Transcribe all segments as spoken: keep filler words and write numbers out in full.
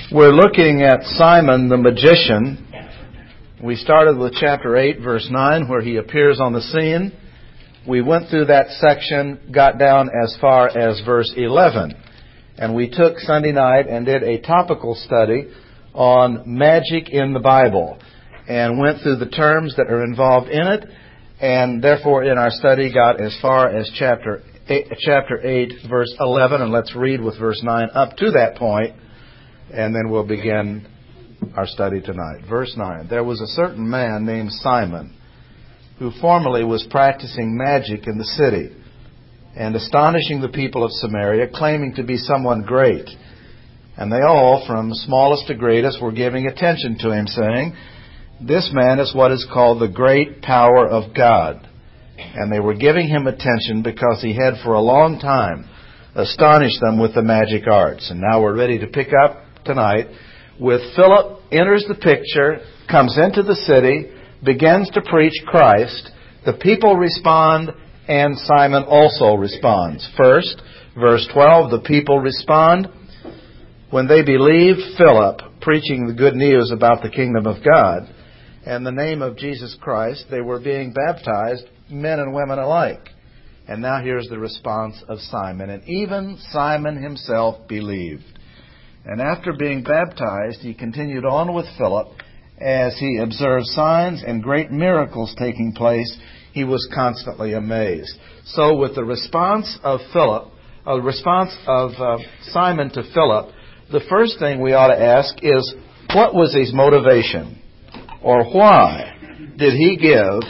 We're looking at Simon the magician. We started with chapter eight, verse nine, where he appears on the scene. We went through that section, got down as far as verse eleven. And we took Sunday night and did a topical study on magic in the Bible and went through the terms that are involved in it, and therefore in our study got as far as chapter eight, chapter eight, verse eleven, and let's read with verse nine up to that point, and then we'll begin our study tonight. Verse nine, there was a certain man named Simon who formerly was practicing magic in the city and astonishing the people of Samaria, claiming to be someone great. And they all, from smallest to greatest, were giving attention to him, saying, "This man is what is called the great power of God." And they were giving him attention because he had for a long time astonished them with the magic arts. And now we're ready to pick up tonight with Philip enters the picture, comes into the city, begins to preach Christ. The people respond, and Simon also responds. First, verse twelve, the people respond when they believed Philip preaching the good news about the kingdom of God and the name of Jesus Christ. They were being baptized, men and women alike. And now here's the response of Simon. And even Simon himself believed. And after being baptized, he continued on with Philip. As he observed signs and great miracles taking place, he was constantly amazed. So with the response of Philip, a uh, response of uh, Simon to Philip, the first thing we ought to ask is, what was his motivation? Or why did he give,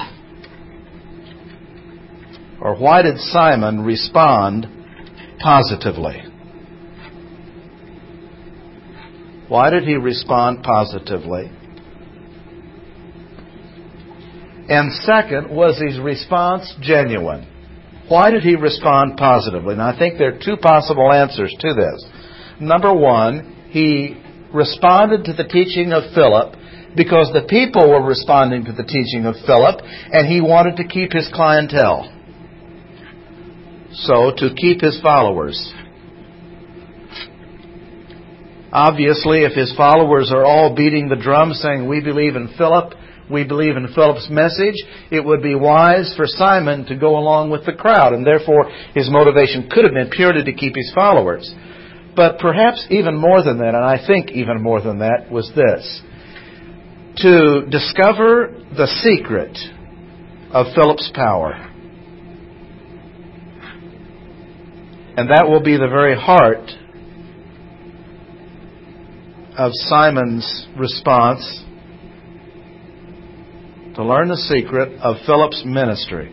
or why did Simon respond positively? Why did he respond positively? And second, was his response genuine? Why did he respond positively? And I think there are two possible answers to this. Number one, he responded to the teaching of Philip because the people were responding to the teaching of Philip, and he wanted to keep his clientele. So, to keep his followers. Obviously, if his followers are all beating the drum saying, "We believe in Philip, we believe in Philip's message," it would be wise for Simon to go along with the crowd, and therefore his motivation could have been purely to keep his followers. But perhaps even more than that, and I think even more than that, was this: to discover the secret of Philip's power. And that will be the very heart of Simon's response, to learn the secret of Philip's ministry.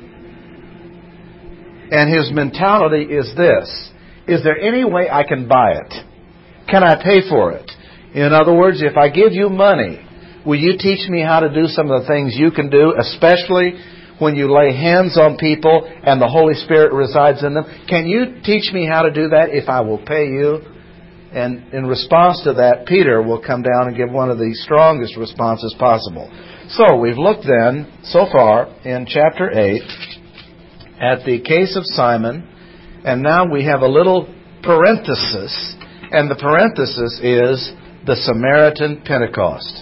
And his mentality is this: is there any way I can buy it? Can I pay for it? In other words, if I give you money, will you teach me how to do some of the things you can do, especially when you lay hands on people and the Holy Spirit resides in them? Can you teach me how to do that if I will pay you? And in response to that, Peter will come down and give one of the strongest responses possible. So we've looked then, so far, in chapter eight, at the case of Simon, and now we have a little parenthesis, and the parenthesis is the Samaritan Pentecost.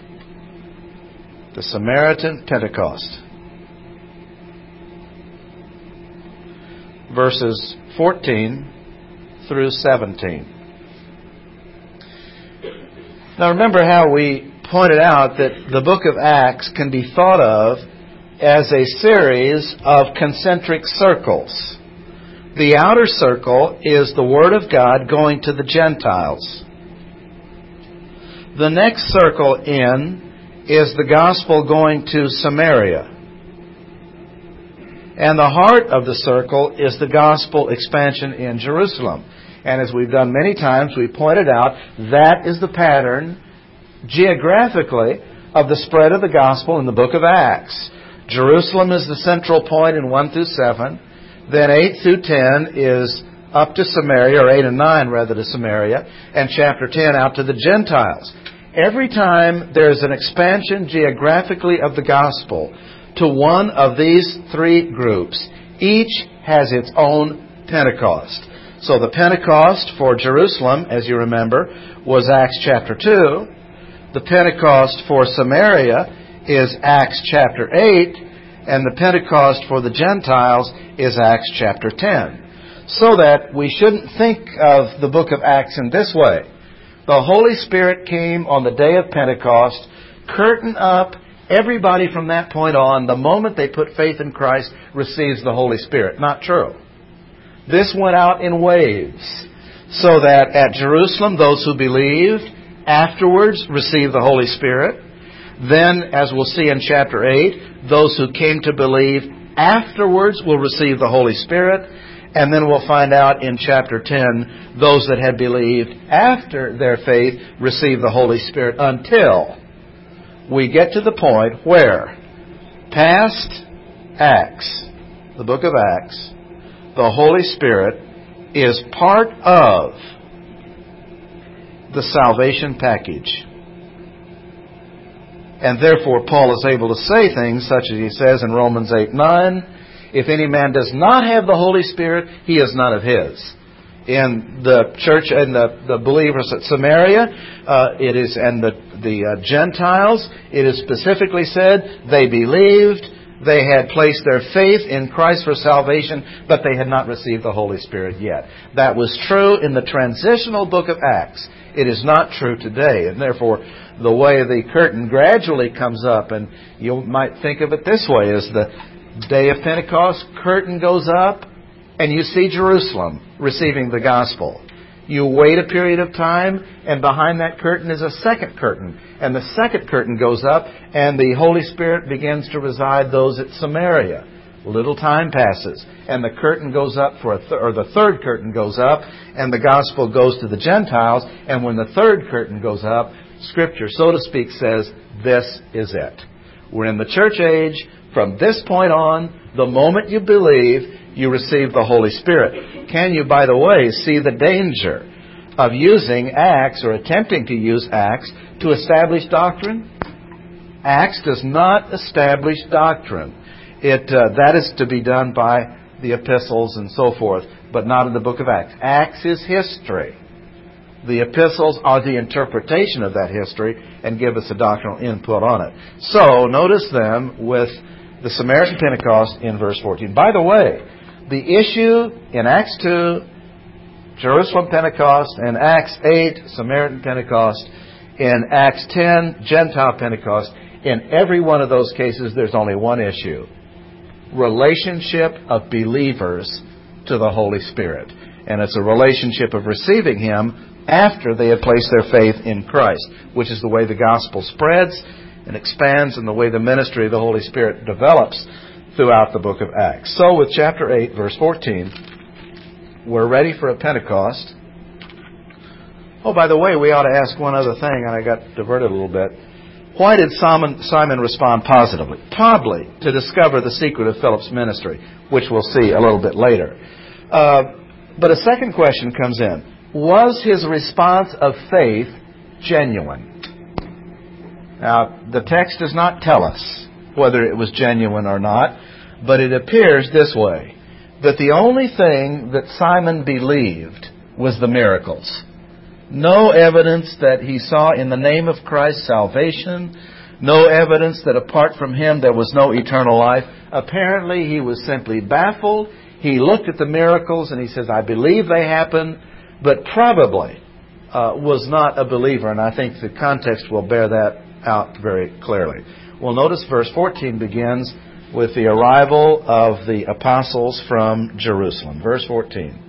The Samaritan Pentecost. Verses fourteen through seventeen. Now remember how we pointed out that the book of Acts can be thought of as a series of concentric circles. The outer circle is the Word of God going to the Gentiles. The next circle in is the gospel going to Samaria. And the heart of the circle is the gospel expansion in Jerusalem. And as we've done many times, we pointed out that is the pattern geographically of the spread of the gospel in the book of Acts. Jerusalem is the central point in one through seven. Then eight through ten is up to Samaria, or eight and nine rather to Samaria, and chapter ten out to the Gentiles. Every time there's an expansion geographically of the gospel to one of these three groups, each has its own Pentecost. So the Pentecost for Jerusalem, as you remember, was Acts chapter two. The Pentecost for Samaria is Acts chapter eight. And the Pentecost for the Gentiles is Acts chapter ten. So that we shouldn't think of the book of Acts in this way. The Holy Spirit came on the day of Pentecost, curtain up. Everybody from that point on, the moment they put faith in Christ, receives the Holy Spirit. Not true. This went out in waves, so that at Jerusalem, those who believed afterwards received the Holy Spirit. Then, as we'll see in chapter eight, those who came to believe afterwards will receive the Holy Spirit. And then we'll find out in chapter ten, those that had believed after their faith received the Holy Spirit until we get to the point where, past Acts, the book of Acts, the Holy Spirit is part of the salvation package. And therefore, Paul is able to say things such as he says in Romans eight nine, if any man does not have the Holy Spirit, he is none of his. In the church and the, the believers at Samaria, uh, it is, and the, the uh, Gentiles, it is specifically said they believed, they had placed their faith in Christ for salvation, but they had not received the Holy Spirit yet. That was true in the transitional book of Acts. It is not true today, and therefore the way the curtain gradually comes up, and you might think of it this way, as the day of Pentecost, curtain goes up, and you see Jerusalem receiving the gospel. You wait a period of time, and behind that curtain is a second curtain. And the second curtain goes up, and the Holy Spirit begins to reside those at Samaria. Little time passes, and the curtain goes up for a th- or the third curtain goes up, and the gospel goes to the Gentiles. And when the third curtain goes up, Scripture, so to speak, says, this is it. We're in the church age. From this point on, the moment you believe, you receive the Holy Spirit. Can you, by the way, see the danger of using Acts or attempting to use Acts to establish doctrine? Acts does not establish doctrine. It uh, that is to be done by the epistles and so forth, but not in the book of Acts. Acts is history. The epistles are the interpretation of that history and give us a doctrinal input on it. So, notice them with the Samaritan Pentecost in verse fourteen. By the way, the issue in Acts two, Jerusalem Pentecost, and Acts eight, Samaritan Pentecost, in Acts ten, Gentile Pentecost, in every one of those cases there's only one issue. Relationship of believers to the Holy Spirit. And it's a relationship of receiving Him after they have placed their faith in Christ, which is the way the gospel spreads and expands and the way the ministry of the Holy Spirit develops throughout the book of Acts. So with chapter eight, verse fourteen, we're ready for a Pentecost. Oh, by the way, we ought to ask one other thing, and I got diverted a little bit. Why did Simon, Simon respond positively? Probably to discover the secret of Philip's ministry, which we'll see a little bit later. Uh, but a second question comes in. Was his response of faith genuine? Now, the text does not tell us whether it was genuine or not, but it appears this way, that the only thing that Simon believed was the miracles. No evidence that he saw in the name of Christ salvation, no evidence that apart from Him there was no eternal life. Apparently he was simply baffled. He looked at the miracles and he says, I believe they happened, but probably uh, was not a believer. And I think the context will bear that out very clearly. Well, notice verse fourteen begins with the arrival of the apostles from Jerusalem. Verse fourteen.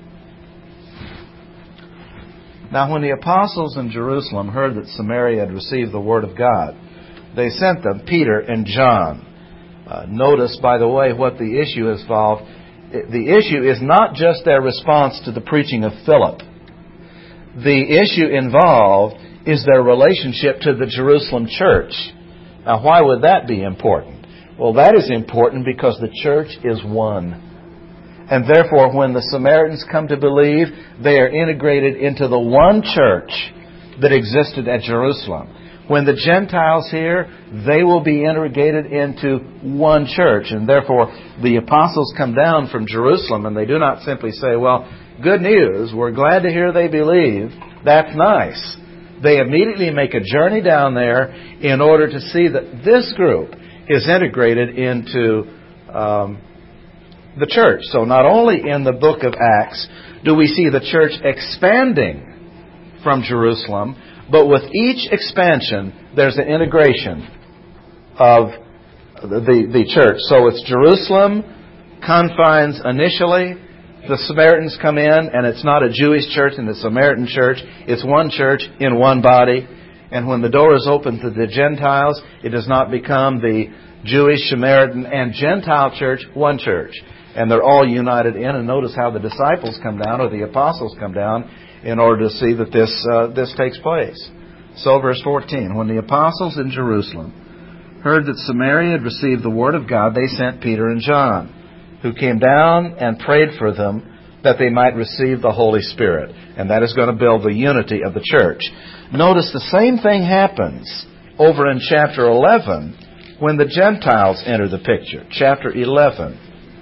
Now when the apostles in Jerusalem heard that Samaria had received the word of God, they sent them, Peter and John. Uh, notice, by the way, what the issue is involved. The issue is not just their response to the preaching of Philip. The issue involved is their relationship to the Jerusalem church. Now, why would that be important? Well, that is important because the church is one. And therefore, when the Samaritans come to believe, they are integrated into the one church that existed at Jerusalem. When the Gentiles hear, they will be integrated into one church. And therefore, the apostles come down from Jerusalem, and they do not simply say, well, good news. We're glad to hear they believe. That's nice. They immediately make a journey down there in order to see that this group is integrated into um, the church. So not only in the book of Acts do we see the church expanding from Jerusalem, but with each expansion there's an integration of the, the, the church. So it's Jerusalem confines initially. The Samaritans come in, and it's not a Jewish church and the Samaritan church. It's one church in one body. And when the door is open to the Gentiles, it does not become the Jewish, Samaritan, and Gentile church, one church. And they're all united in. And notice how the disciples come down, or the apostles come down, in order to see that this uh, this takes place. So verse fourteen, when the apostles in Jerusalem heard that Samaria had received the word of God, they sent Peter and John, who came down and prayed for them that they might receive the Holy Spirit. And that is going to build the unity of the church. Notice the same thing happens over in chapter eleven when the Gentiles enter the picture. Chapter eleven.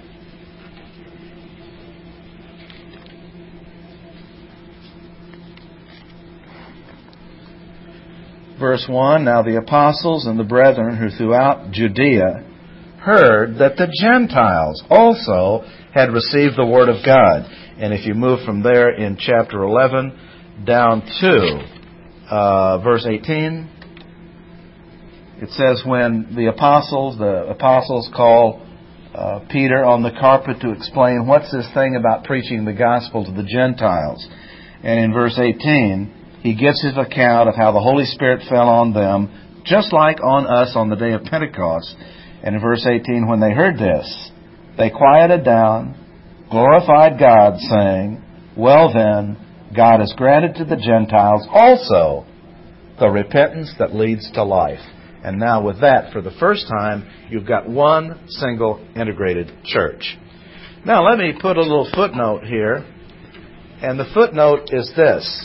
Verse one, now the apostles and the brethren who throughout Judea heard that the Gentiles also had received the word of God. And if you move from there in chapter eleven down to uh, verse eighteen, it says when the apostles, the apostles call uh, Peter on the carpet to explain what's this thing about preaching the gospel to the Gentiles. And in verse eighteen, he gives his account of how the Holy Spirit fell on them, just like on us on the day of Pentecost. And in verse eighteen, when they heard this, they quieted down, glorified God, saying, well then, God has granted to the Gentiles also the repentance that leads to life. And now with that, for the first time, you've got one single integrated church. Now let me put a little footnote here. And the footnote is this.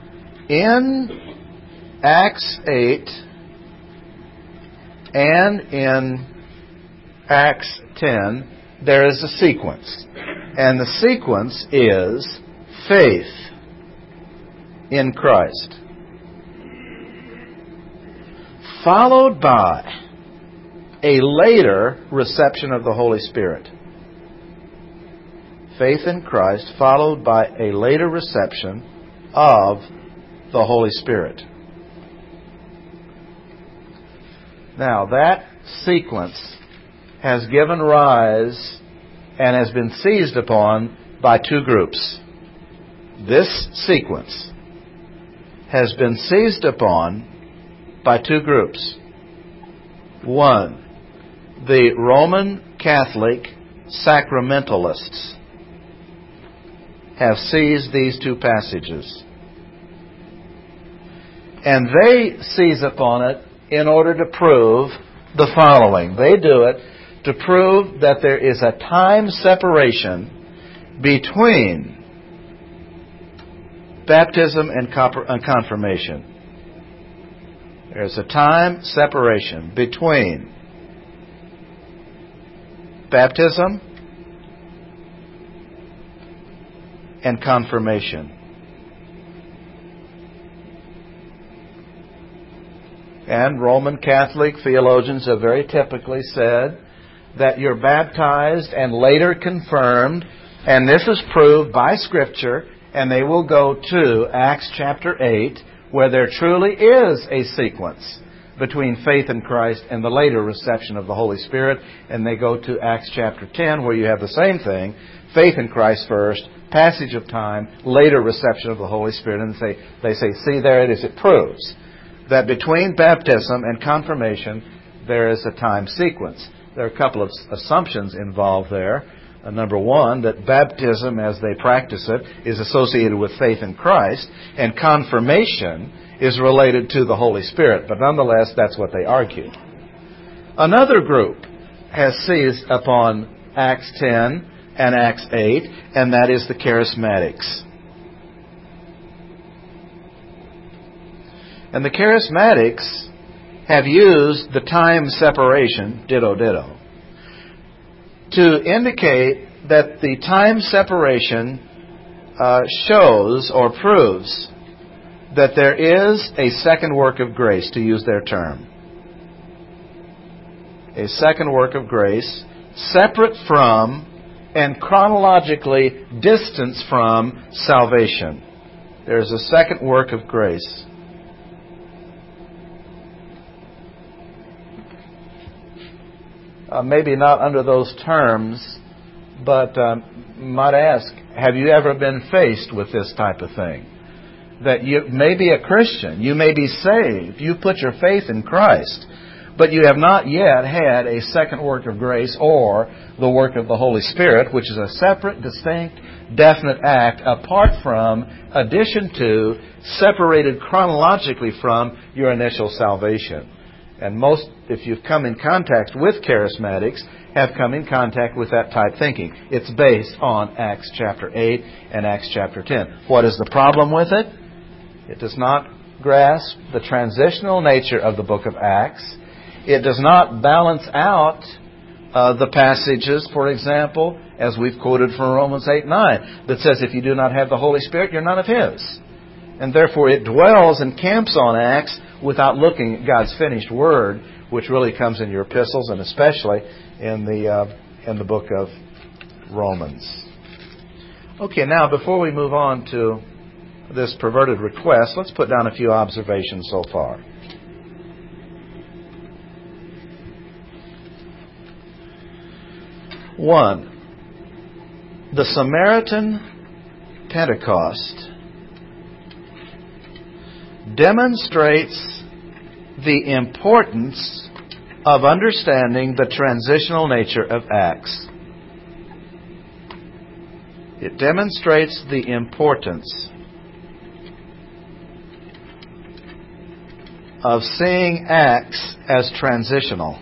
In Acts eight and in Acts ten, there is a sequence. And the sequence is faith in Christ, followed by a later reception of the Holy Spirit. Faith in Christ, followed by a later reception of the Holy Spirit. Now, that sequence has given rise and has been seized upon by two groups. This sequence has been seized upon by two groups. One, the Roman Catholic sacramentalists have seized these two passages. And they seize upon it in order to prove the following. They do it to prove that there is a time separation between baptism and confirmation. There's a time separation between baptism and confirmation. And Roman Catholic theologians have very typically said that you're baptized and later confirmed, and this is proved by Scripture, and they will go to Acts chapter eight, where there truly is a sequence between faith in Christ and the later reception of the Holy Spirit, and they go to Acts chapter ten, where you have the same thing, faith in Christ first, passage of time, later reception of the Holy Spirit, and they, they say, see, there it is, it proves that between baptism and confirmation, there is a time sequence. There are a couple of assumptions involved there. Uh, number one, that baptism, as they practice it, is associated with faith in Christ, and confirmation is related to the Holy Spirit. But nonetheless, that's what they argue. Another group has seized upon Acts ten and Acts eight, and that is the Charismatics. And the Charismatics have used the time separation, ditto, ditto, to indicate that the time separation uh, shows or proves that there is a second work of grace, to use their term. A second work of grace, separate from and chronologically distanced from salvation. There is a second work of grace. Uh, maybe not under those terms, but um, might ask, have you ever been faced with this type of thing? That you may be a Christian, you may be saved, you put your faith in Christ, but you have not yet had a second work of grace or the work of the Holy Spirit, which is a separate, distinct, definite act apart from, addition to, separated chronologically from your initial salvation. And most, if you've come in contact with charismatics, have come in contact with that type thinking. It's based on Acts chapter eight and Acts chapter ten. What is the problem with it? It does not grasp the transitional nature of the book of Acts. It does not balance out uh, the passages, for example, as we've quoted from Romans eight nine, that says if you do not have the Holy Spirit, you're none of His. And therefore it dwells and camps on Acts without looking at God's finished Word, which really comes in your epistles and especially in the uh, in the book of Romans. Okay, now before we move on to this perverted request, let's put down a few observations so far. One, the Samaritan Pentecost demonstrates the importance of understanding the transitional nature of Acts. It demonstrates the importance of seeing Acts as transitional.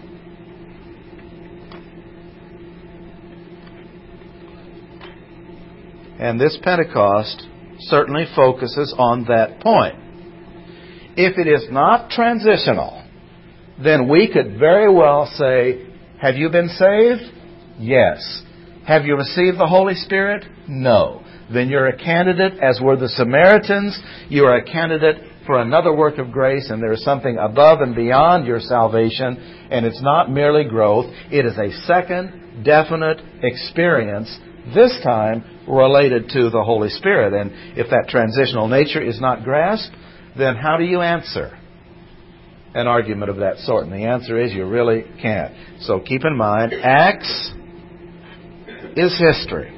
And this Pentecost certainly focuses on that point. If it is not transitional, then we could very well say, have you been saved? Yes. Have you received the Holy Spirit? No. Then you're a candidate, as were the Samaritans. You are a candidate for another work of grace, and there is something above and beyond your salvation, and it's not merely growth. It is a second, definite experience, this time related to the Holy Spirit. And if that transitional nature is not grasped, then how do you answer an argument of that sort? And the answer is you really can't. So keep in mind, Acts is history.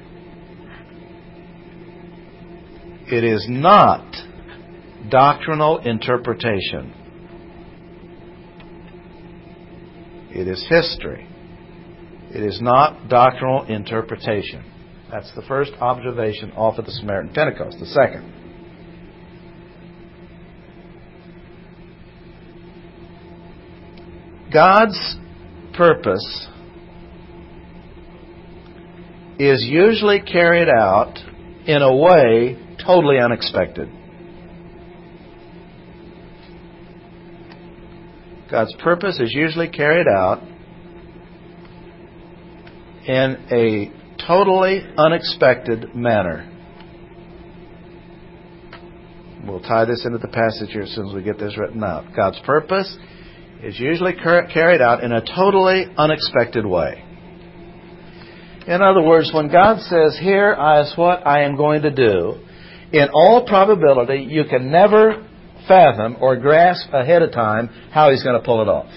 It is not doctrinal interpretation. It is history. It is not doctrinal interpretation. That's the first observation off of the Samaritan Pentecost. The second, God's purpose is usually carried out in a way totally unexpected. God's purpose is usually carried out in a totally unexpected manner. We'll tie this into the passage here as soon as we get this written out. God's purpose is usually car- carried out in a totally unexpected way. In other words, when God says, here is what I am going to do, in all probability, you can never fathom or grasp ahead of time how He's going to pull it off.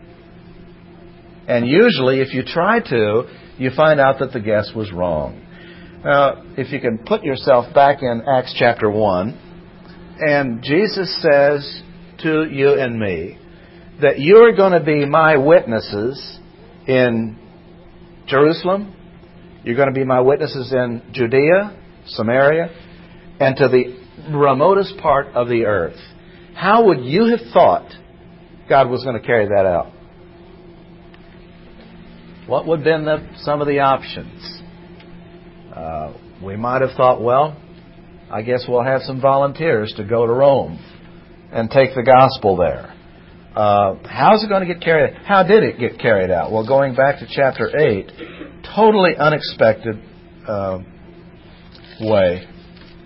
And usually, if you try to, you find out that the guess was wrong. Now, if you can put yourself back in Acts chapter one, and Jesus says to you and me that you're going to be my witnesses in Jerusalem, you're going to be my witnesses in Judea, Samaria, and to the remotest part of the earth. How would you have thought God was going to carry that out? What would have been the, some of the options? Uh, we might have thought, well, I guess we'll have some volunteers to go to Rome and take the gospel there. Uh, how's it going to get carried out? How did it get carried out? Well, going back to chapter eight, totally unexpected uh, way.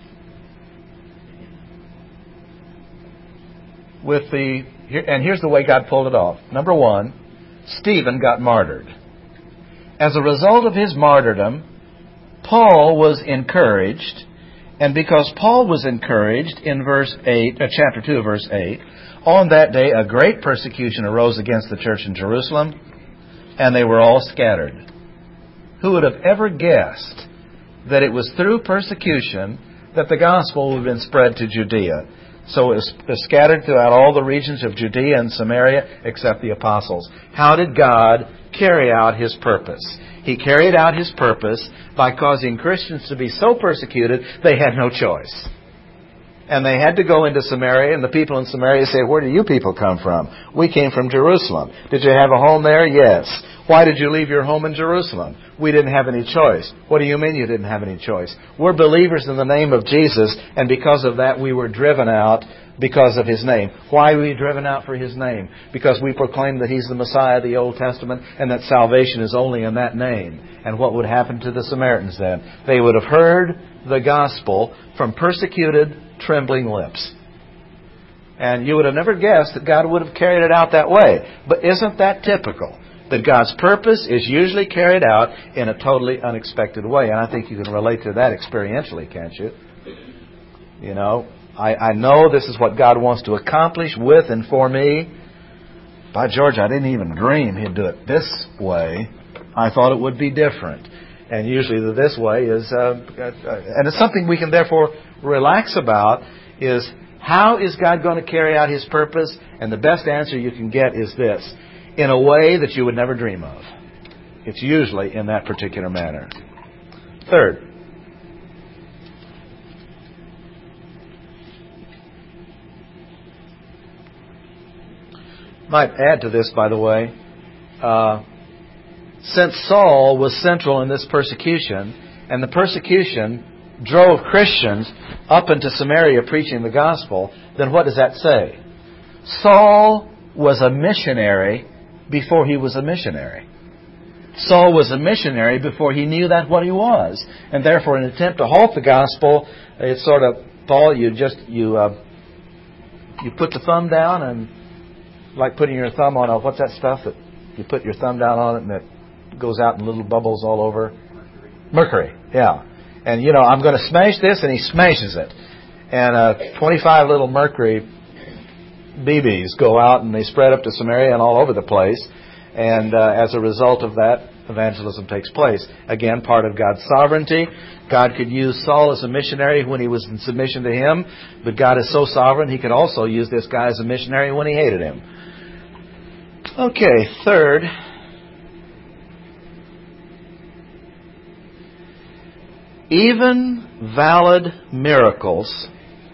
with the, and here's the way God pulled it off. Number one, Stephen got martyred. As a result of his martyrdom, Paul was encouraged, and because Paul was encouraged, in verse eight, uh, chapter two, verse eight, on that day a great persecution arose against the church in Jerusalem, and they were all scattered. Who would have ever guessed that it was through persecution that the gospel would have been spread to Judea? So it was scattered throughout all the regions of Judea and Samaria except the apostles. How did God carry out His purpose? He carried out His purpose by causing Christians to be so persecuted they had no choice. And they had to go into Samaria, and the people in Samaria say, "Where do you people come from?" "We came from Jerusalem." "Did you have a home there?" "Yes." "Why did you leave your home in Jerusalem?" "We didn't have any choice." "What do you mean you didn't have any choice?" "We're believers in the name of Jesus, and because of that we were driven out because of His name." "Why were we driven out for His name?" "Because we proclaim that He's the Messiah of the Old Testament and that salvation is only in that name." And what would happen to the Samaritans then? They would have heard the gospel from persecuted, trembling lips. And you would have never guessed that God would have carried it out that way. But isn't that typical? That God's purpose is usually carried out in a totally unexpected way. And I think you can relate to that experientially, can't you? You know, I, I know this is what God wants to accomplish with and for me. By George, I didn't even dream He'd do it this way. I thought it would be different. And usually the this way is, uh, uh, and it's something we can therefore relax about, is how is God going to carry out His purpose? And the best answer you can get is this: in a way that you would never dream of. It's usually in that particular manner. Third, might add to this, by the way, uh, since Saul was central in this persecution, and the persecution drove Christians up into Samaria preaching the gospel, then what does that say? Saul was a missionary before he was a missionary. Saul was a missionary before he knew that what he was. And therefore, in an attempt to halt the gospel, it's sort of, Paul, you just, you uh, you put the thumb down, and like putting your thumb on a, what's that stuff that you put your thumb down on it and it goes out in little bubbles all over? Mercury. Mercury, yeah. And, you know, I'm going to smash this, and he smashes it. And uh, twenty-five little mercury B Bs go out, and they spread up to Samaria and all over the place. And uh, as a result of that, evangelism takes place. Again, part of God's sovereignty. God could use Saul as a missionary when he was in submission to Him, but God is so sovereign, He could also use this guy as a missionary when He hated him. Okay, third, even valid miracles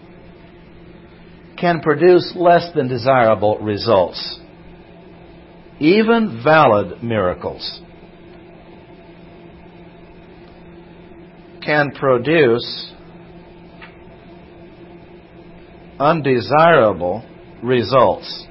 can produce less than desirable results. Even valid miracles can produce undesirable results.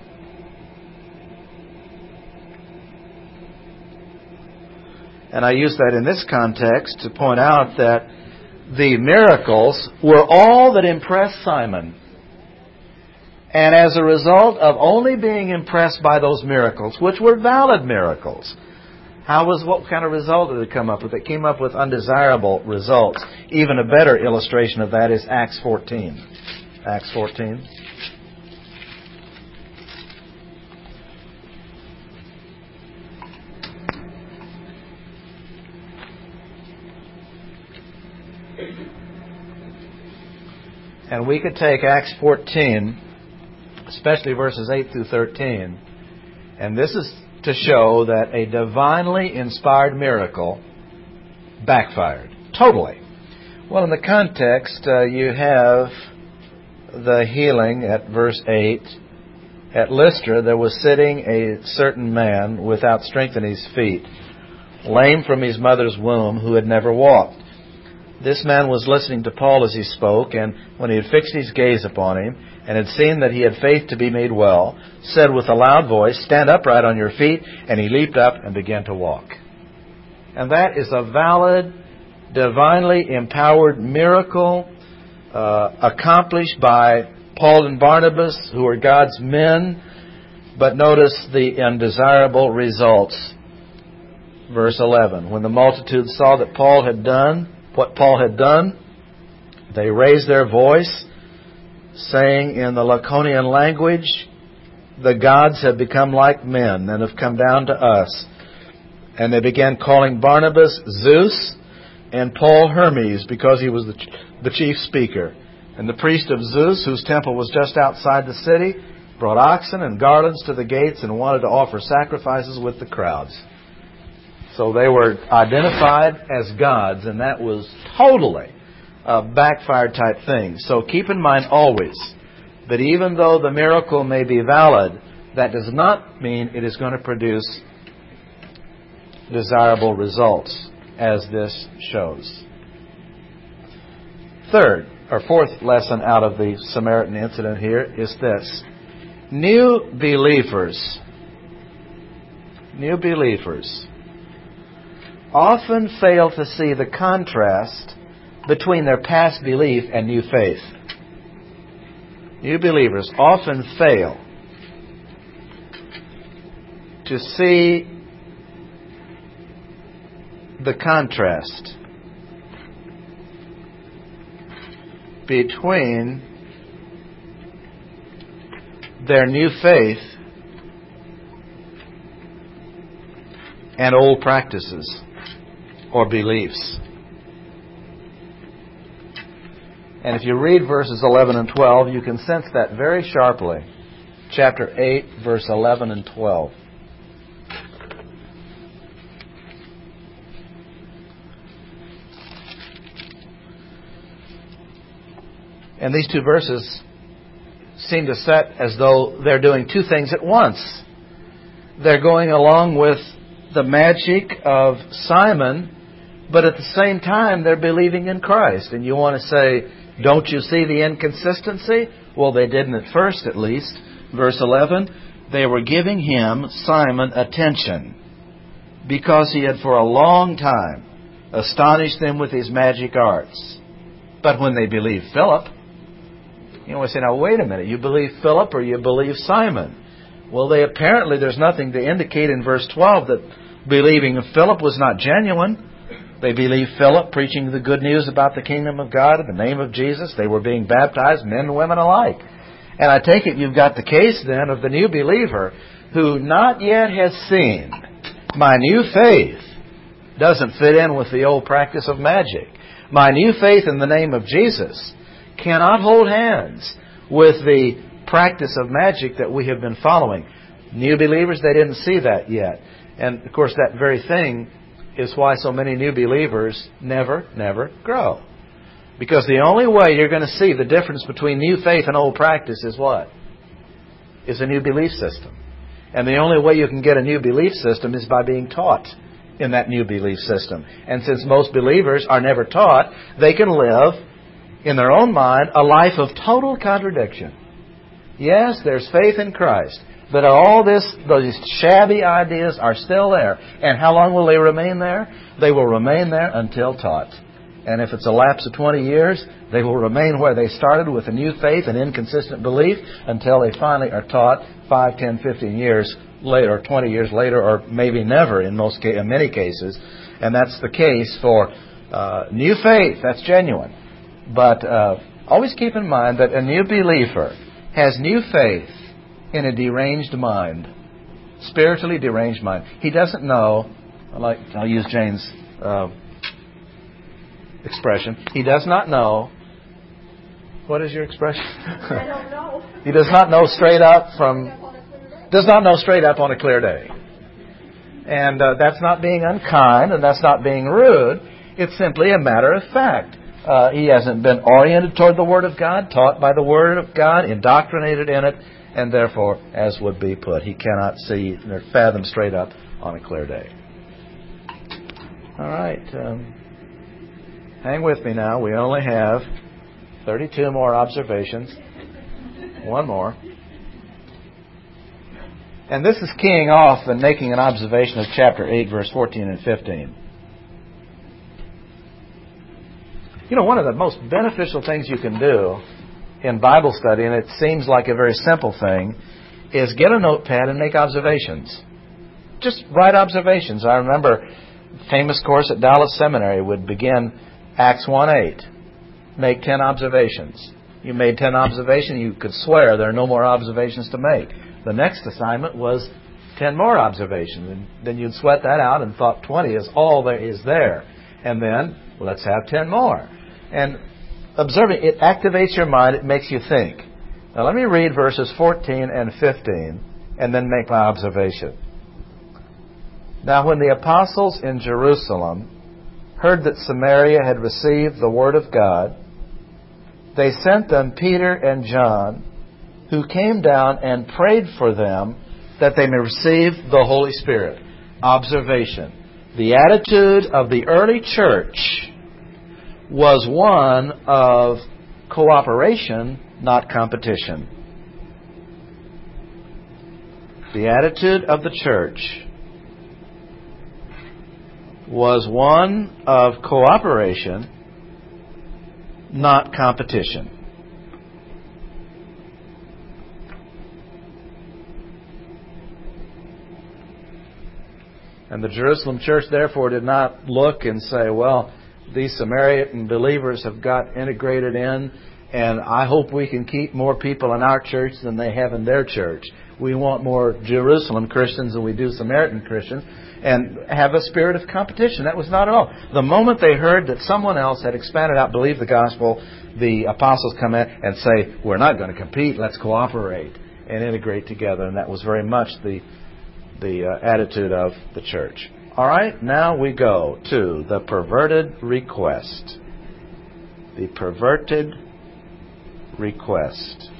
And I use that in this context to point out that the miracles were all that impressed Simon. And as a result of only being impressed by those miracles, which were valid miracles, how was what kind of result did it come up with? It came up with undesirable results. Even a better illustration of that is Acts fourteen. Acts fourteen. And we could take Acts fourteen, especially verses eight through thirteen, and this is to show that a divinely inspired miracle backfired. Totally. Well, in the context, uh, you have the healing at verse eight. At Lystra, there was sitting a certain man without strength in his feet, lame from his mother's womb, who had never walked. This man was listening to Paul as he spoke, and when he had fixed his gaze upon him, and had seen that he had faith to be made well, said with a loud voice, "Stand upright on your feet." And he leaped up and began to walk. And that is a valid, divinely empowered miracle uh, accomplished by Paul and Barnabas, who were God's men, but notice the undesirable results. Verse eleven, when the multitude saw that Paul had done what Paul had done, they raised their voice, saying in the Laconian language, the gods have become like men and have come down to us. And they began calling Barnabas Zeus and Paul Hermes, because he was the, the chief speaker. And the priest of Zeus, whose temple was just outside the city, brought oxen and garlands to the gates and wanted to offer sacrifices with the crowds. So they were identified as gods, and that was totally a backfire type thing. So keep in mind always that even though the miracle may be valid, that does not mean it is going to produce desirable results, as this shows. Third, or fourth lesson out of the Samaritan incident here is this. New believers, new believers often fail to see the contrast between their past belief and new faith. New believers often fail to see the contrast between their new faith and old practices or beliefs. And if you read verses eleven and twelve, you can sense that very sharply. Chapter eight, verse eleven and twelve. And these two verses seem to set as though they're doing two things at once. They're going along with the magic of Simon, but at the same time they're believing in Christ. And you want to say, don't you see the inconsistency? Well, they didn't at first, at least. Verse eleven, they were giving him, Simon, attention because he had for a long time astonished them with his magic arts. But when they believed Philip, you know, I say, now wait a minute, you believe Philip or you believe Simon? Well, they apparently, there's nothing to indicate in verse twelve that believing of Philip was not genuine. They believed Philip preaching the good news about the kingdom of God in the name of Jesus. They were being baptized, men and women alike. And I take it you've got the case then of the new believer who not yet has seen my new faith doesn't fit in with the old practice of magic. My new faith in the name of Jesus cannot hold hands with the practice of magic that we have been following. New believers, they didn't see that yet. And, of course, that very thing is why so many new believers never, never grow. Because the only way you're going to see the difference between new faith and old practice is what? Is a new belief system. And the only way you can get a new belief system is by being taught in that new belief system. And since most believers are never taught, they can live in their own mind a life of total contradiction. Yes, there's faith in Christ, but all this, those shabby ideas are still there. And how long will they remain there? They will remain there until taught. And if it's a lapse of twenty years, they will remain where they started with a new faith and inconsistent belief until they finally are taught five, ten, fifteen years later, or twenty years later, or maybe never in most in many cases. And that's the case for uh, new faith. That's genuine. But uh, always keep in mind that a new believer has new faith in a deranged mind, spiritually deranged mind. He doesn't know, like I'll use Jane's uh, expression, he does not know, what is your expression? I don't know. He does not know straight up from, does not know straight up on a clear day. And uh, that's not being unkind and that's not being rude. It's simply a matter of fact. Uh, he hasn't been oriented toward the Word of God, taught by the Word of God, indoctrinated in it, and therefore, as would be put, he cannot see or fathom straight up on a clear day. All right. Um, hang with me now. We only have thirty-two more observations. One more. And this is keying off and making an observation of chapter eight, verse fourteen and fifteen. You know, one of the most beneficial things you can do in Bible study, and it seems like a very simple thing, is get a notepad and make observations. Just write observations. I remember a famous course at Dallas Seminary would begin Acts one eight. Make ten observations. You made ten observations, you could swear there are no more observations to make. The next assignment was ten more observations. And then you'd sweat that out and thought twenty is all there is there. And then, well, let's have ten more. And observing, it activates your mind, it makes you think. Now let me read verses fourteen and fifteen and then make my observation. Now when the apostles in Jerusalem heard that Samaria had received the word of God, they sent them Peter and John, who came down and prayed for them that they may receive the Holy Spirit. Observation. The attitude of the early church was one of cooperation, not competition. The attitude of the church was one of cooperation, not competition. And the Jerusalem church, therefore, did not look and say, well, these Samaritan believers have got integrated in, and I hope we can keep more people in our church than they have in their church. We want more Jerusalem Christians than we do Samaritan Christians, and have a spirit of competition. That was not at all. The moment they heard that someone else had expanded out, believed the gospel, the apostles come in and say, we're not going to compete, let's cooperate and integrate together. And that was very much the the uh, attitude of the church. All right, now we go to the perverted request. The perverted request.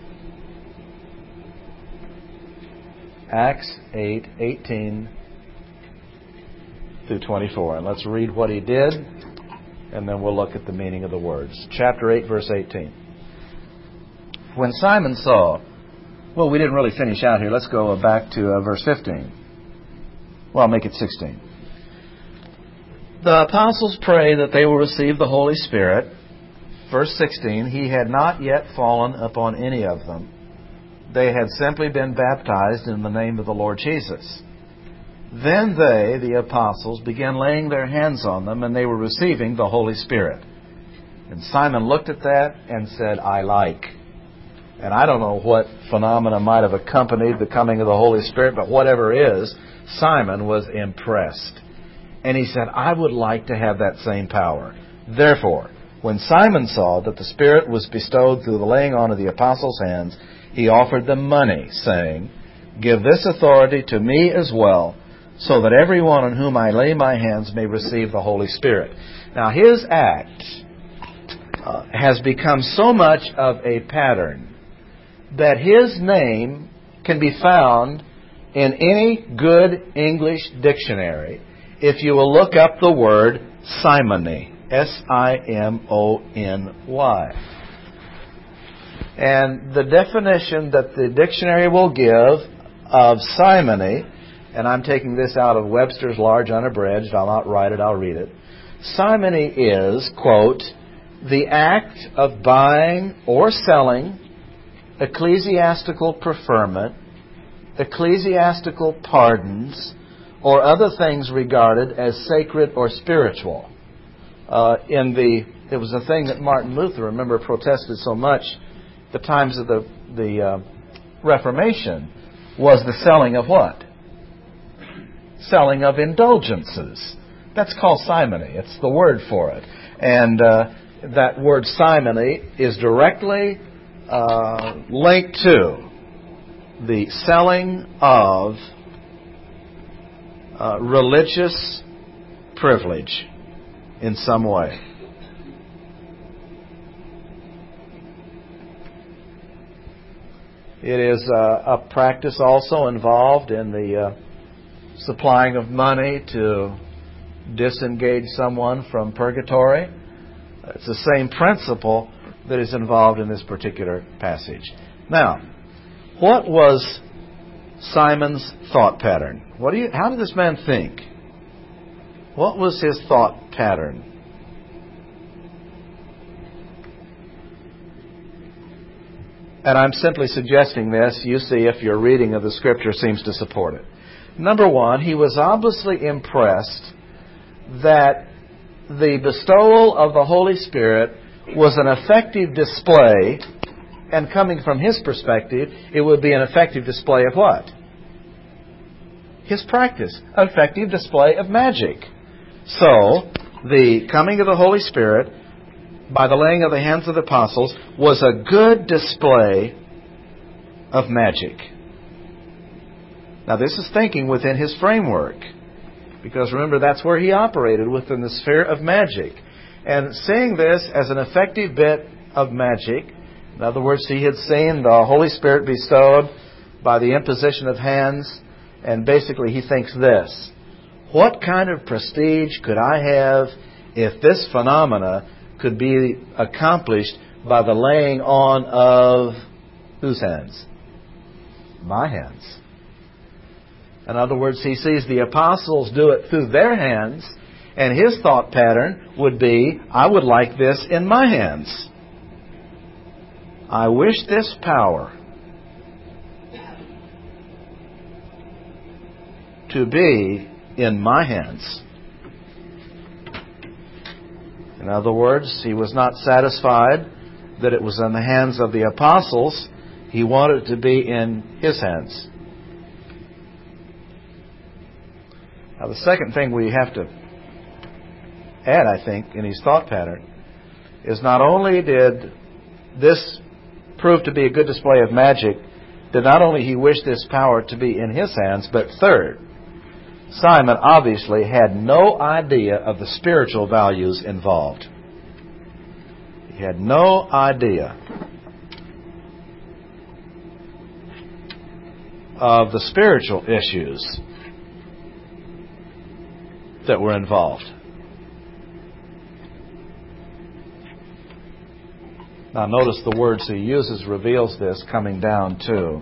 Acts eight, eighteen through twenty-four. And let's read what he did, and then we'll look at the meaning of the words. Chapter eight, verse eighteen. When Simon saw... Well, we didn't really finish out here. Let's go back to uh, verse fifteen. Well, I'll make it sixteen. The apostles pray that they will receive the Holy Spirit. Verse sixteen, he had not yet fallen upon any of them. They had simply been baptized in the name of the Lord Jesus. Then they, the apostles, began laying their hands on them, and they were receiving the Holy Spirit. And Simon looked at that and said, I like. And I don't know what phenomena might have accompanied the coming of the Holy Spirit, but whatever is, Simon was impressed. And he said, I would like to have that same power. Therefore, when Simon saw that the Spirit was bestowed through the laying on of the apostles' hands, he offered them money, saying, give this authority to me as well, so that everyone on whom I lay my hands may receive the Holy Spirit. Now, his act uh, has become so much of a pattern that his name can be found in any good English dictionary if you will look up the word simony. S I M O N Y. And the definition that the dictionary will give of simony, and I'm taking this out of Webster's Large Unabridged, I'll not write it, I'll read it. Simony is, quote, the act of buying or selling ecclesiastical preferment, ecclesiastical pardons, or other things regarded as sacred or spiritual. Uh, in the, it was a thing that Martin Luther, remember, protested so much the times of the the uh, Reformation, was the selling of what? Selling of indulgences. That's called simony. It's the word for it. And uh, that word simony is directly uh, linked to the selling of uh, religious privilege in some way. It is uh, a practice also involved in the uh, supplying of money to disengage someone from purgatory. It's the same principle that is involved in this particular passage. Now, what was Simon's thought pattern? What do you? How did this man think? What was his thought pattern? And I'm simply suggesting this. You see if your reading of the Scripture seems to support it. Number one, he was obviously impressed that the bestowal of the Holy Spirit was an effective display, and coming from his perspective, it would be an effective display of what? His practice. An effective display of magic. So, the coming of the Holy Spirit by the laying of the hands of the apostles was a good display of magic. Now, this is thinking within his framework, because remember, that's where he operated, within the sphere of magic. And seeing this as an effective bit of magic, in other words, he had seen the Holy Spirit bestowed by the imposition of hands, and basically he thinks this: what kind of prestige could I have if this phenomena could be accomplished by the laying on of whose hands? My hands. In other words, he sees the apostles do it through their hands, and his thought pattern would be, I would like this in my hands. I wish this power to be in my hands. In other words, he was not satisfied that it was in the hands of the apostles. He wanted it to be in his hands. Now, the second thing we have to add, I think, in his thought pattern is not only did this prove to be a good display of magic, did not only he wish this power to be in his hands, but third, Simon obviously had no idea of the spiritual values involved. He had no idea of the spiritual issues that were involved. Now notice the words he uses reveals this, coming down to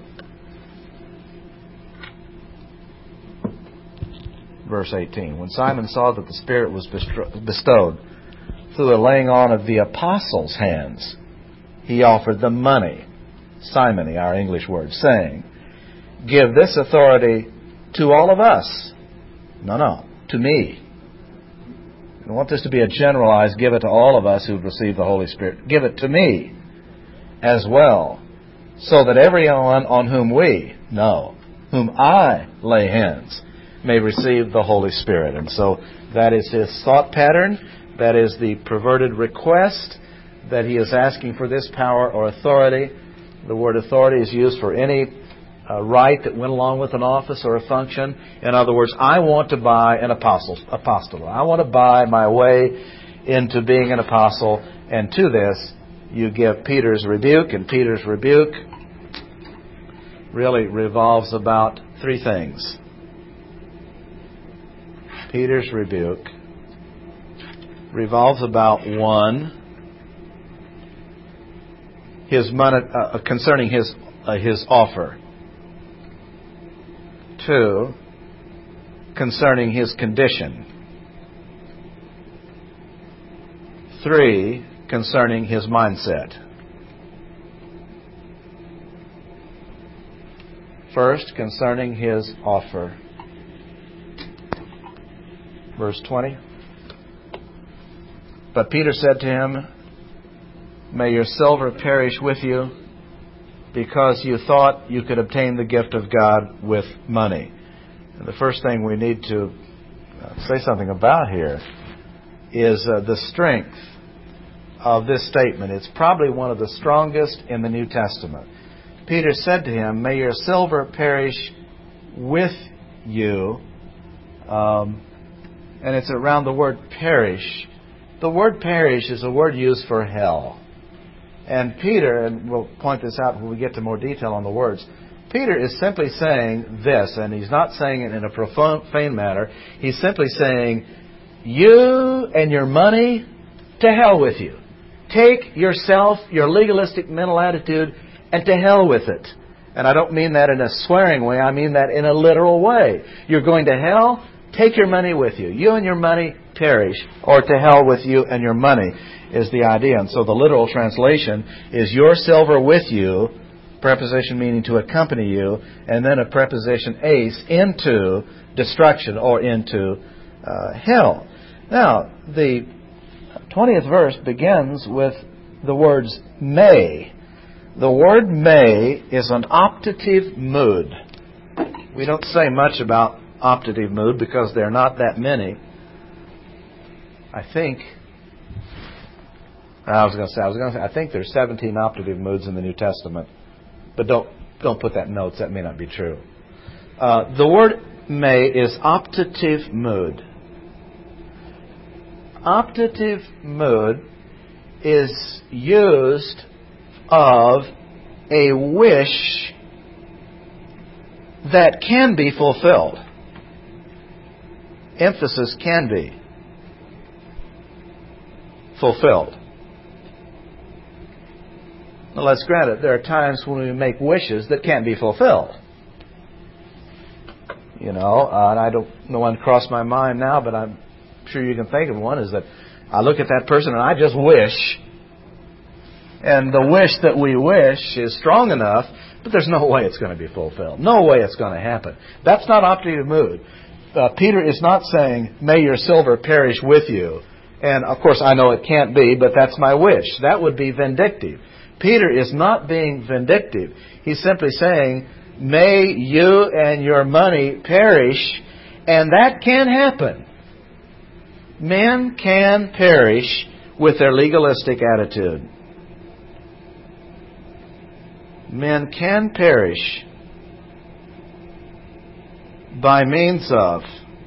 verse eighteen. When Simon saw that the Spirit was bestowed through the laying on of the apostles' hands, he offered them money, simony, our English word, saying, give this authority to all of us. No, no, to me. I want this to be a generalized, give it to all of us who've received the Holy Spirit. Give it to me as well, so that everyone on whom we, no, whom I lay hands, may receive the Holy Spirit. And so that is his thought pattern. That is the perverted request that he is asking for this power or authority. The word authority is used for any uh, right that went along with an office or a function. In other words, I want to buy an apostle. apostle. I want to buy my way into being an apostle. And to this, you give Peter's rebuke. And Peter's rebuke really revolves about three things. Peter's rebuke revolves about one, his money, uh, concerning his uh, his offer. Two, concerning his condition. Three, concerning his mindset. First, concerning his offer. Verse twenty. But Peter said to him, may your silver perish with you, because you thought you could obtain the gift of God with money. And the first thing we need to say something about here is uh, the strength of this statement. It's probably one of the strongest in the New Testament. Peter said to him, may your silver perish with you. Um, and it's around the word perish. The word perish is a word used for hell. And Peter, and we'll point this out when we get to more detail on the words, Peter is simply saying this, and he's not saying it in a profane manner. He's simply saying, you and your money, to hell with you. Take yourself, your legalistic mental attitude, and to hell with it. And I don't mean that in a swearing way. I mean that in a literal way. You're going to hell, take your money with you. You and your money perish, or to hell with you and your money. is the idea. And so the literal translation is your silver with you, preposition meaning to accompany you, and then a preposition ace, into destruction or into uh, hell. Now, the twentieth verse begins with the words may. The word may is an optative mood. We don't say much about optative mood because there are not that many. I think, I was going to say, I was going to say, I think there's seventeen optative moods in the New Testament, but don't don't put that in notes. That may not be true. Uh, the word may is optative mood. Optative mood is used of a wish that can be fulfilled. Emphasis, can be fulfilled. Now let's grant it, there are times when we make wishes that can't be fulfilled. You know, uh, and I don't know one crossed my mind now, but I'm sure you can think of one, is that I look at that person and I just wish. And the wish that we wish is strong enough, but there's no way it's going to be fulfilled. No way it's going to happen. That's not optative mood. Uh, Peter is not saying, may your silver perish with you. And, of course, I know it can't be, but that's my wish. That would be vindictive. Peter is not being vindictive. He's simply saying, may you and your money perish, and that can happen. Men can perish with their legalistic attitude. Men can perish by means of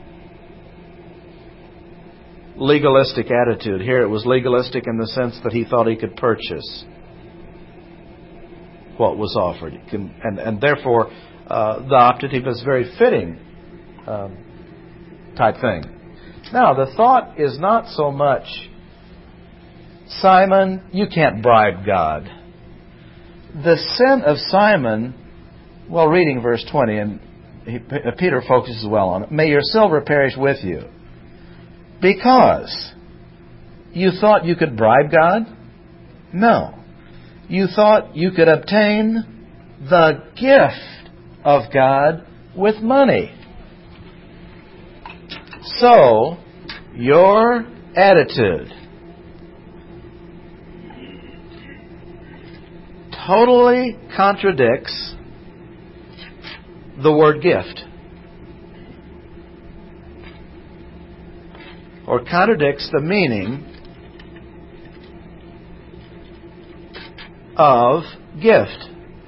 legalistic attitude. Here it was legalistic in the sense that he thought he could purchase what was offered. And, and, and therefore, uh, the optative is very fitting um, type thing. Now, the thought is not so much, Simon, you can't bribe God. The sin of Simon, well, reading verse twenty, and he, Peter focuses well on it. May your silver perish with you. Because you thought you could bribe God? No. You thought you could obtain the gift of God with money. So, your attitude totally contradicts the word gift, or contradicts the meaning of gift.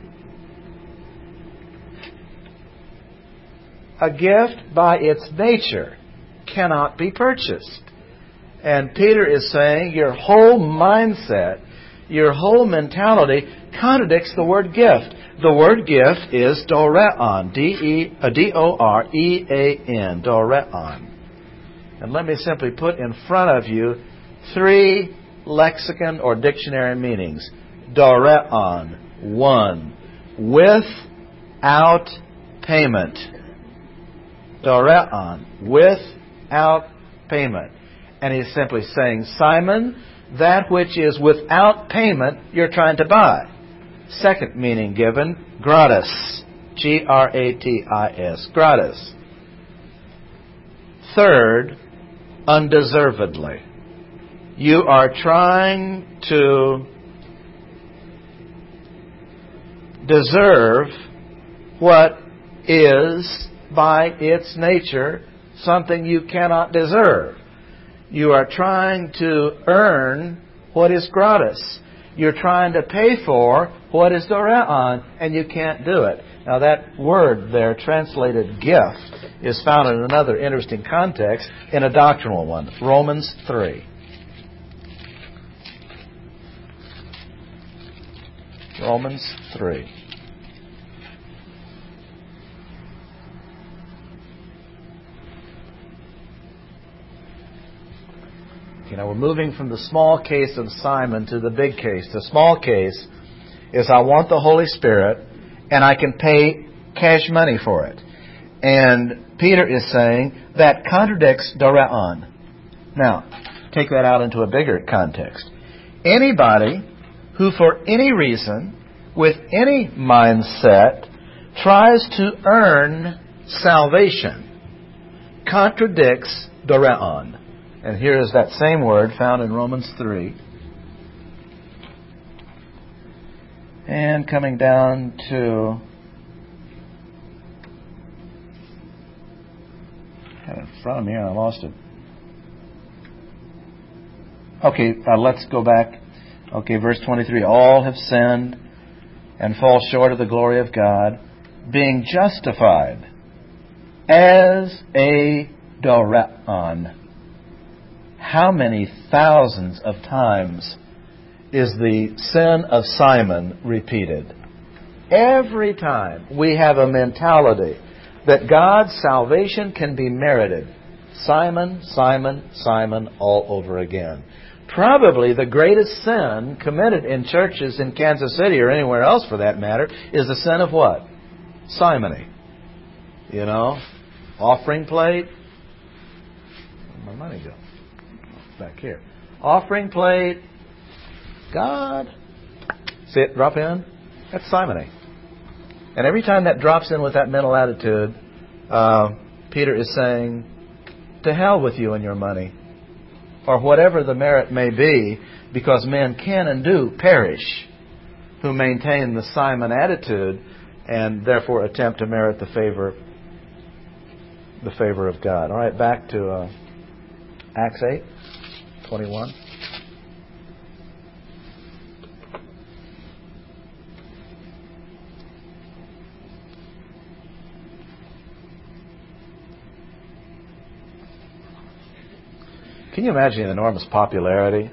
A gift by its nature cannot be purchased. And Peter is saying your whole mindset, your whole mentality contradicts the word gift. The word gift is doreon, D O R E A N, doreon. And let me simply put in front of you three lexicon or dictionary meanings. Doreon, one, without payment. Doreon, without payment. And he's simply saying, Simon, that which is without payment you're trying to buy. Second meaning given, gratis. G R A T I S, gratis. Third, undeservedly. You are trying to deserve what is, by its nature, something you cannot deserve. You are trying to earn what is gratis. You're trying to pay for what is doreon, and you can't do it. Now that word there, translated gift, is found in another interesting context, in a doctrinal one. Romans three. Romans three. You know, we're moving from the small case of Simon to the big case. The small case is I want the Holy Spirit and I can pay cash money for it. And Peter is saying that contradicts doreon. Now, take that out into a bigger context. Anybody who for any reason, with any mindset, tries to earn salvation contradicts doreon. And here is that same word found in Romans three. And coming down to, I had it in front of me and I lost it. Okay, uh, let's go back. Okay, verse twenty-three. All have sinned and fall short of the glory of God, being justified as a doreon. How many thousands of times is the sin of Simon repeated? Every time we have a mentality that God's salvation can be merited. Simon, Simon, Simon all over again. Probably the greatest sin committed in churches in Kansas City or anywhere else for that matter is the sin of what? Simony. You know, offering plate. Where'd my money go? Back here. Offering plate. God. See it drop in? That's simony. And every time that drops in with that mental attitude, uh, Peter is saying, to hell with you and your money. Or whatever the merit may be, because men can and do perish who maintain the Simon attitude and therefore attempt to merit the favor the favor of God. All right, back to uh, Acts eight, twenty-one. Can you imagine the enormous popularity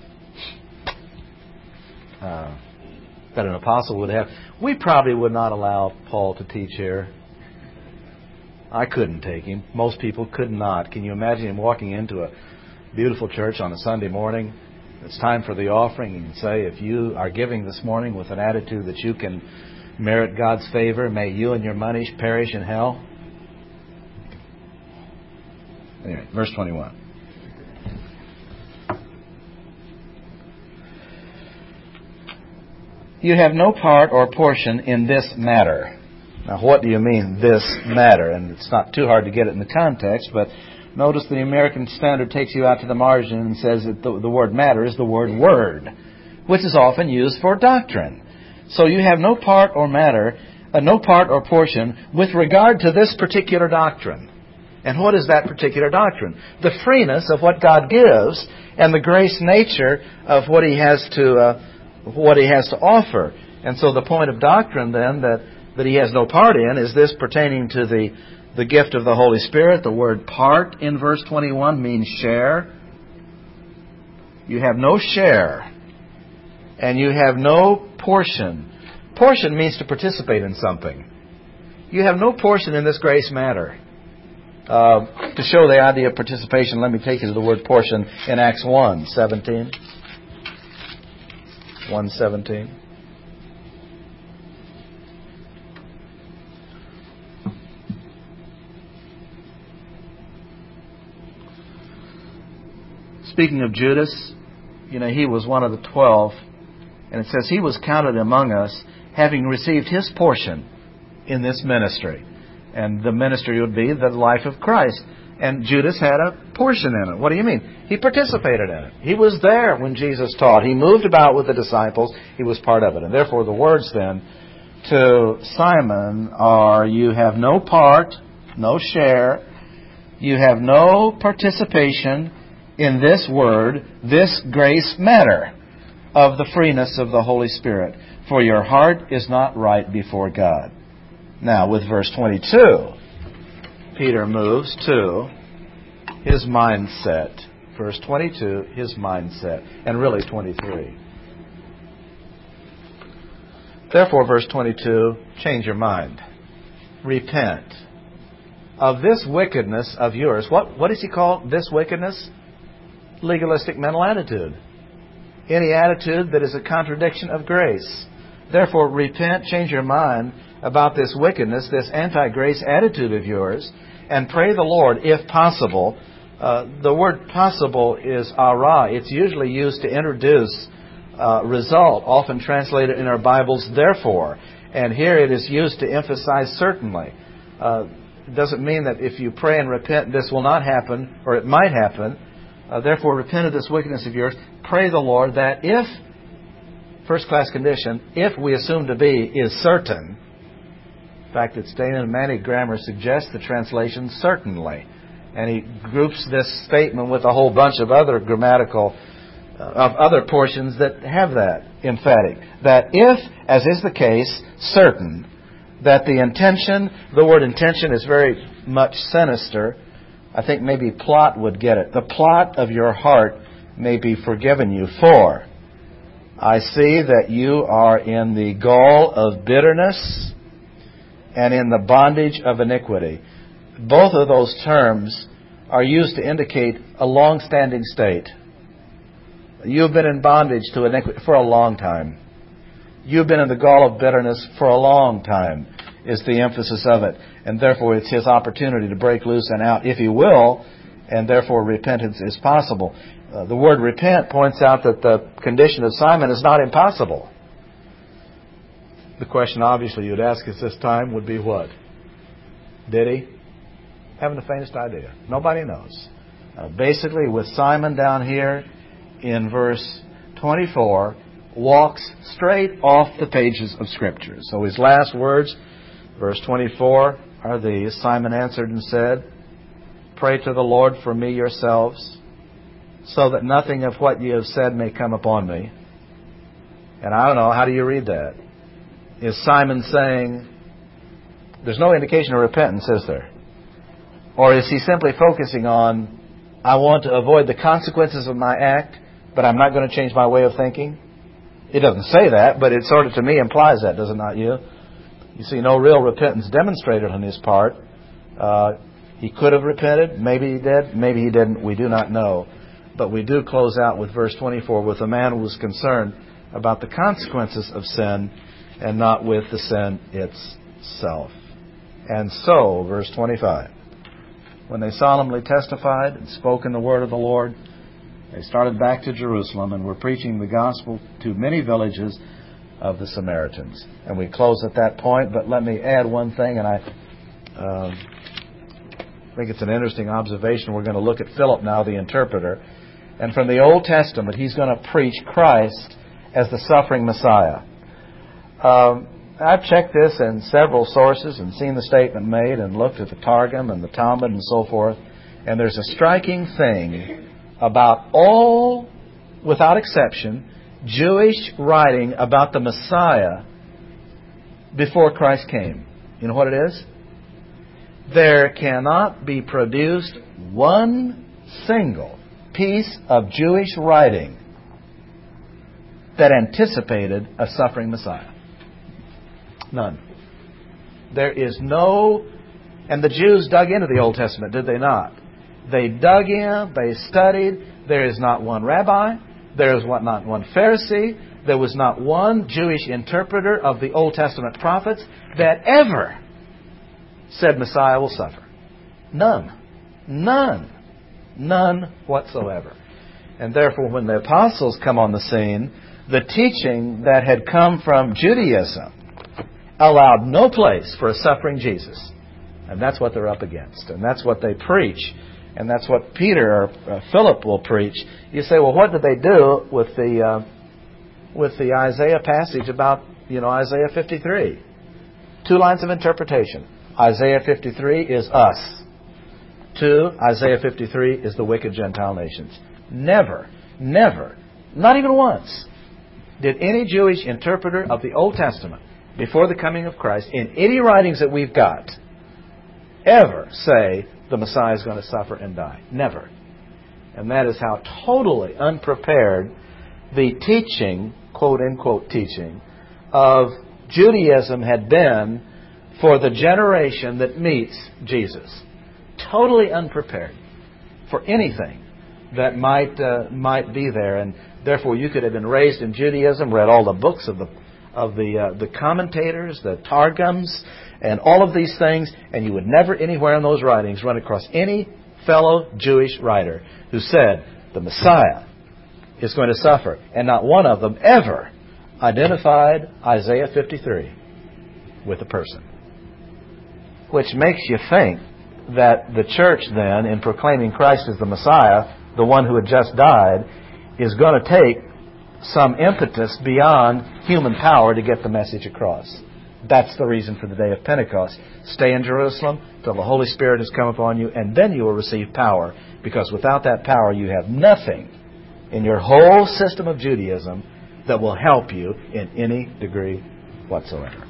uh, that an apostle would have? We probably would not allow Paul to teach here. I couldn't take him. Most people could not. Can you imagine him walking into a beautiful church on a Sunday morning? It's time for the offering. And say, if you are giving this morning with an attitude that you can merit God's favor, may you and your money perish in hell. Anyway, verse twenty-one. You have no part or portion in this matter. Now, what do you mean, this matter? And it's not too hard to get it in the context, but notice the American Standard takes you out to the margin and says that the, the word matter is the word word, which is often used for doctrine. So you have no part or matter, uh, no part or portion with regard to this particular doctrine. And what is that particular doctrine? The freeness of what God gives and the grace nature of what He has to uh, what He has to offer. And so the point of doctrine then that, that he has no part in is this pertaining to the, the gift of the Holy Spirit. The word part in verse twenty-one means share. You have no share. And you have no portion. Portion means to participate in something. You have no portion in this grace matter. Uh, to show the idea of participation, let me take you to the word portion in Acts one seventeen. one seventeen. Speaking of Judas, you know, he was one of the twelve, and it says he was counted among us, having received his portion in this ministry. And the ministry would be the life of Christ. And Judas had a portion in it. What do you mean? He participated in it. He was there when Jesus taught. He moved about with the disciples. He was part of it. And therefore the words then to Simon are, you have no part, no share, you have no participation in this word, this grace matter of the freeness of the Holy Spirit. For your heart is not right before God. Now with verse twenty-two, Peter moves to his mindset. Verse twenty-two, his mindset. And really twenty-three. Therefore, verse twenty-two, change your mind. Repent of this wickedness of yours. What, what does he call this wickedness? Legalistic mental attitude. Any attitude that is a contradiction of grace. Therefore, repent, change your mind about this wickedness, this anti-grace attitude of yours, and pray the Lord, if possible. Uh, the word possible is ara. It's usually used to introduce uh, result, often translated in our Bibles, therefore. And here it is used to emphasize certainly. Uh, it doesn't mean that if you pray and repent, this will not happen, or it might happen. Uh, therefore, repent of this wickedness of yours. Pray the Lord that if, first-class condition, if we assume to be, is certain. In fact, it's Dana and Manny Grammar suggests the translation certainly. And he groups this statement with a whole bunch of other grammatical, uh, of other portions that have that emphatic. That if, as is the case, certain, that the intention, the word intention is very much sinister. I think maybe plot would get it. The plot of your heart may be forgiven you, for I see that you are in the gall of bitterness and in the bondage of iniquity. Both of those terms are used to indicate a long-standing state. You've been in bondage to iniquity for a long time. You've been in the gall of bitterness for a long time, is the emphasis of it. And therefore it's his opportunity to break loose and out, if he will, and therefore repentance is possible. Uh, the word repent points out that the condition of Simon is not impossible. The question obviously you'd ask us this time would be what? Did he? Haven't the faintest idea. Nobody knows. Uh, basically, with Simon down here in verse twenty-four, walks straight off the pages of Scripture. So his last words, verse twenty-four, are these. Simon answered and said, pray to the Lord for me yourselves, so that nothing of what ye have said may come upon me. And I don't know, how do you read that? Is Simon saying, there's no indication of repentance, is there? Or is he simply focusing on, I want to avoid the consequences of my act, but I'm not going to change my way of thinking? It doesn't say that, but it sort of, to me, implies that, does it not, you? You see no real repentance demonstrated on his part. Uh, he could have repented. Maybe he did. Maybe he didn't. We do not know. But we do close out with verse twenty-four with a man who was concerned about the consequences of sin and not with the sin itself. And so, verse twenty-five, when they solemnly testified and spoken the word of the Lord, they started back to Jerusalem and were preaching the gospel to many villages of the Samaritans. And we close at that point, but let me add one thing, and I uh, think it's an interesting observation. We're going to look at Philip now, the interpreter. And from the Old Testament, he's going to preach Christ as the suffering Messiah. Um, I've checked this in several sources and seen the statement made and looked at the Targum and the Talmud and so forth. And there's a striking thing about all, without exception, Jewish writing about the Messiah before Christ came. You know what it is? There cannot be produced one single piece of Jewish writing that anticipated a suffering Messiah. None. There is no... And the Jews dug into the Old Testament, did they not? They dug in, they studied. There is not one rabbi. There is not one Pharisee. There was not one Jewish interpreter of the Old Testament prophets that ever said Messiah will suffer. None. None. None whatsoever. And therefore, when the apostles come on the scene, the teaching that had come from Judaism allowed no place for a suffering Jesus. And that's what they're up against. And that's what they preach. And that's what Peter or uh, Philip will preach. You say, well, what did they do with the uh, with the Isaiah passage about, you know, Isaiah fifty-three? Two lines of interpretation. Isaiah fifty-three is us. Two, Isaiah fifty-three is the wicked Gentile nations. Never, never, not even once, did any Jewish interpreter of the Old Testament before the coming of Christ, in any writings that we've got, ever say the Messiah is going to suffer and die. Never. And that is how totally unprepared the teaching, quote-unquote teaching, of Judaism had been for the generation that meets Jesus. Totally unprepared for anything that might uh, might be there. And therefore you could have been raised in Judaism, read all the books of the of the uh, the commentators, the Targums, and all of these things, and you would never anywhere in those writings run across any fellow Jewish writer who said the Messiah is going to suffer. And not one of them ever identified Isaiah fifty-three with a person. Which makes you think that the church then, in proclaiming Christ as the Messiah, the one who had just died, is going to take some impetus beyond human power to get the message across. That's the reason for the day of Pentecost. Stay in Jerusalem till the Holy Spirit has come upon you, and then you will receive power, because without that power you have nothing in your whole system of Judaism that will help you in any degree whatsoever.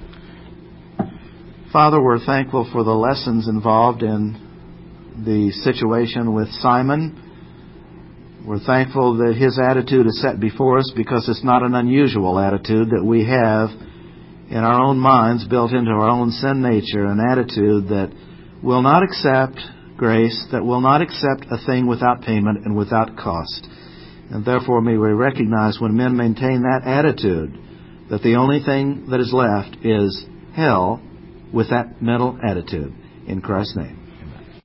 Father, we're thankful for the lessons involved in the situation with Simon. We're thankful that his attitude is set before us, because it's not an unusual attitude that we have in our own minds, built into our own sin nature, an attitude that will not accept grace, that will not accept a thing without payment and without cost. And therefore may we recognize, when men maintain that attitude, that the only thing that is left is hell with that mental attitude. In Christ's name.